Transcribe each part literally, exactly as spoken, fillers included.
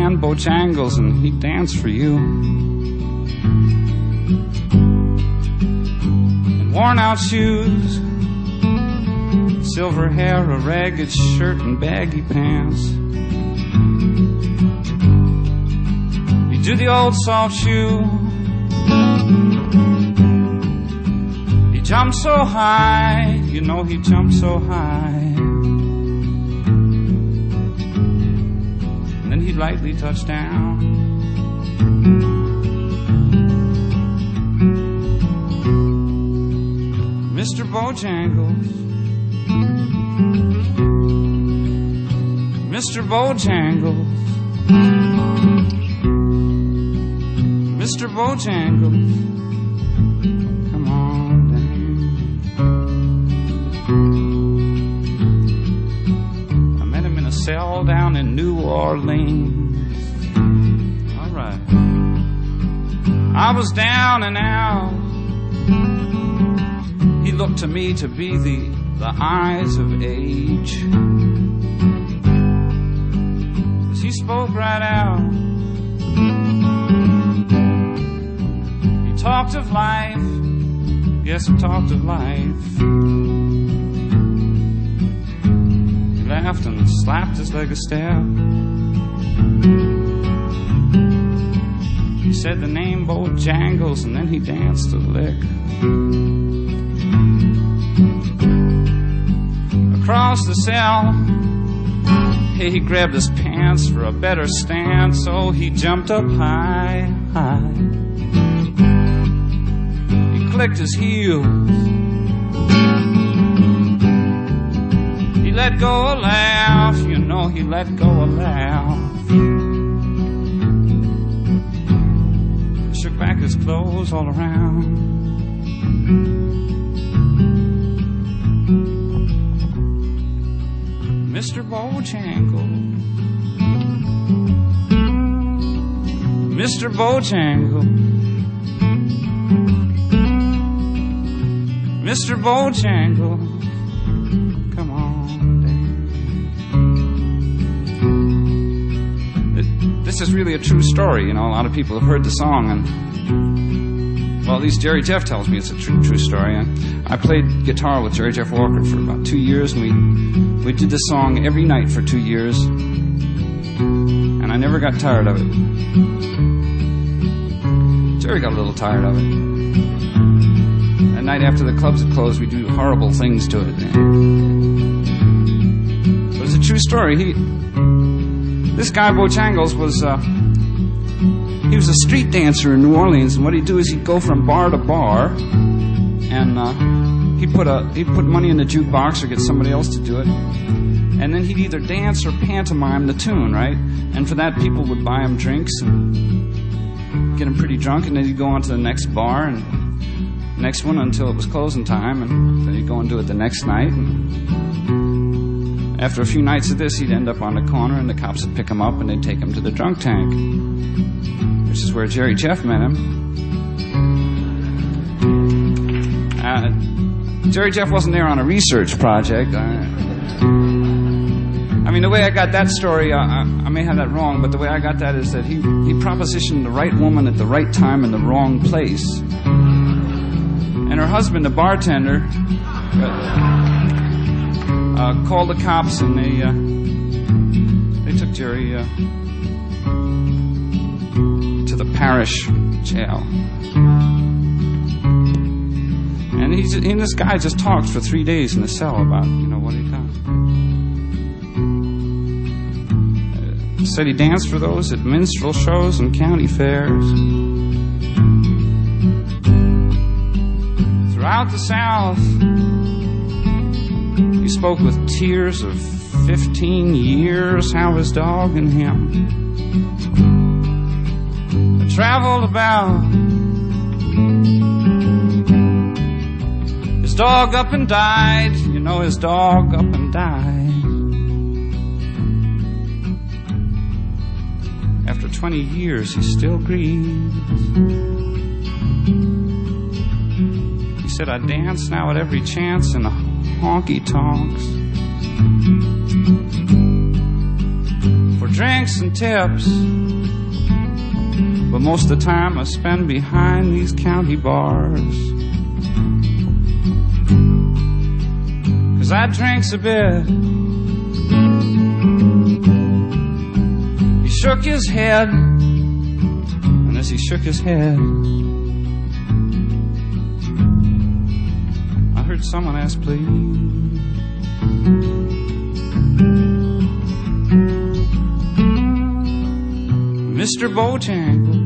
man, Bojangles, and he'd dance for you. In worn-out shoes, silver hair, a ragged shirt, and baggy pants. He'd do the old soft shoe. He jumped so high, you know he jumped so high. And then he'd lightly touch down. Mister Bojangles, Mister Bojangles, Mister Bojangles, come on down. I met him in a cell down in New Orleans. All right. I was down and out. He looked to me to be the, the eyes of age. As he spoke right out, he talked of life. Yes, he talked of life. He laughed and slapped his leg a step. He said the name Bojangles, and then he danced a lick. Across the cell, hey, he grabbed his pants for a better stand, so he jumped up high, high. He clicked his heels. He let go a laugh, you know he let go a laugh. Shook back his clothes all around. Mister Bojangles, Mister Bojangles, Mister Bojangles, come on down. This is really a true story, you know. A lot of people have heard the song, and well, at least Jerry Jeff tells me it's a true, true story. I, I played guitar with Jerry Jeff Walker for about two years, and we we did this song every night for two years, and I never got tired of it. Jerry got a little tired of it. At night after the clubs had closed, we'd do horrible things to it. It was a true story. He, this guy Bojangles was. Uh, He was a street dancer in New Orleans, and what he'd do is he'd go from bar to bar, and uh, he'd put a he'd put money in the jukebox or get somebody else to do it, and then he'd either dance or pantomime the tune, right? And for that, people would buy him drinks and get him pretty drunk, and then he'd go on to the next bar and next one until it was closing time, and then he'd go and do it the next night. And after a few nights of this, he'd end up on the corner, and the cops would pick him up and they'd take him to the drunk tank, which is where Jerry Jeff met him. Uh, Jerry Jeff wasn't there on a research project. I, I mean, the way I got that story, I, I, I may have that wrong, but the way I got that is that he, he propositioned the right woman at the right time in the wrong place. And her husband, the bartender, uh, uh, called the cops, and they, uh, they took Jerry... Uh, the parish jail. And he's he and this guy just talked for three days in the cell about, you know, what he'd done. Uh, said he danced for those at minstrel shows and county fairs. Throughout the South, he spoke with tears of fifteen years how his dog and him traveled about. His dog up and died, you know, his dog up and died. After twenty years, he still grieves. He said, I dance now at every chance in the honky-tonks. For drinks and tips, but most of the time I spend behind these county bars. 'Cause I drinks a bit. He shook his head, and as he shook his head, I heard someone ask, please. Mister Bojangles,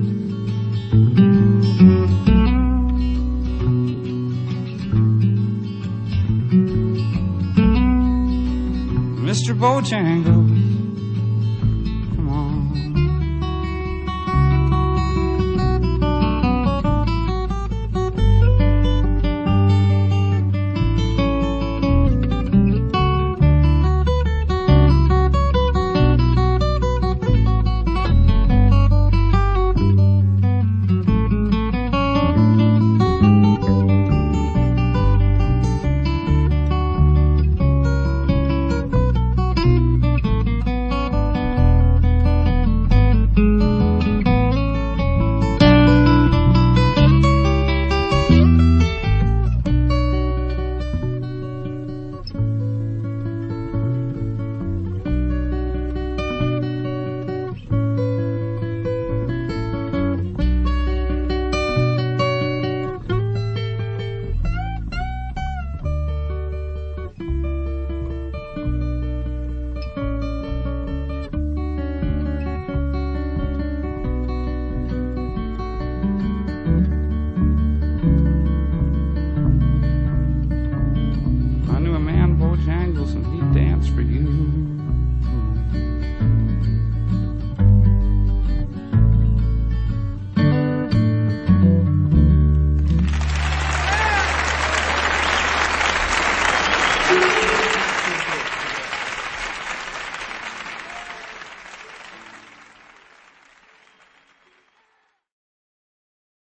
Mister Bojangles,